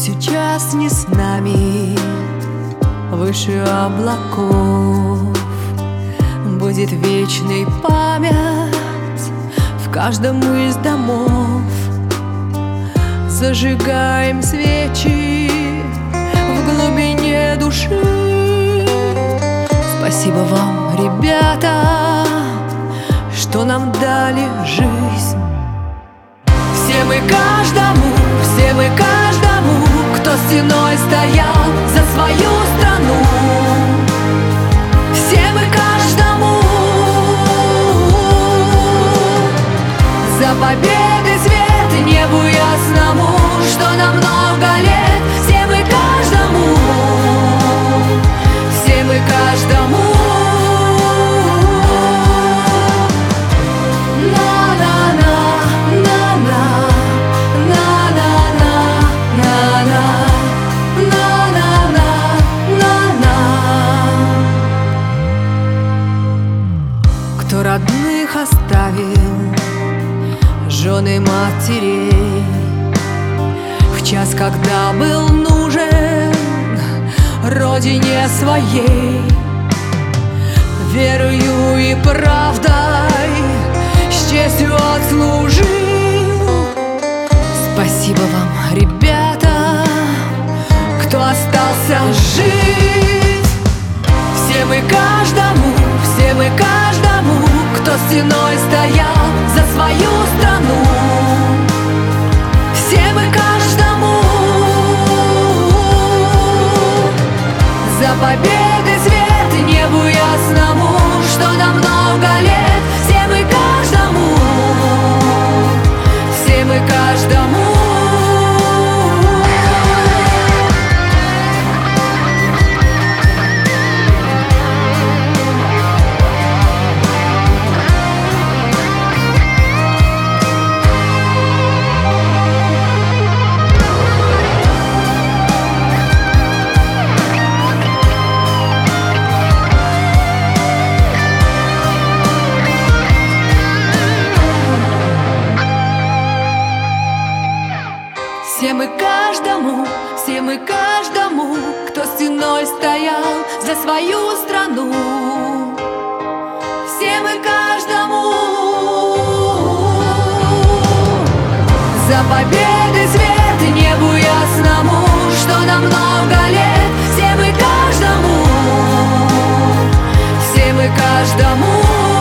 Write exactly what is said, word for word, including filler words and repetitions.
сейчас не с нами, выше облаков будет вечной память в каждом из домов. Зажигаем свечи в глубине души. Спасибо вам, ребята, что нам дали жизнь. Все мы каждому, все мы каждому, кто стеной стоял за свою страну. Все мы каждому за победы свет небу ясному, что на много лет. Все мы каждому, все мы каждому. Кто родных оставил, жены матерей, в час, когда был нужен родине своей, верою и правдой с честью отслужил. Спасибо вам, ребята, кто остался жить. Все мы каждому, все мы каждому, кто стеной стоял за свою страну. Все мы каждому за победы свет небу ясному, что на много лет. Все мы каждому, все мы каждому. Все мы каждому, все мы каждому, кто стеной стоял за свою страну. Все мы каждому за победы свет небу ясному, что на много лет. Все мы каждому, все мы каждому.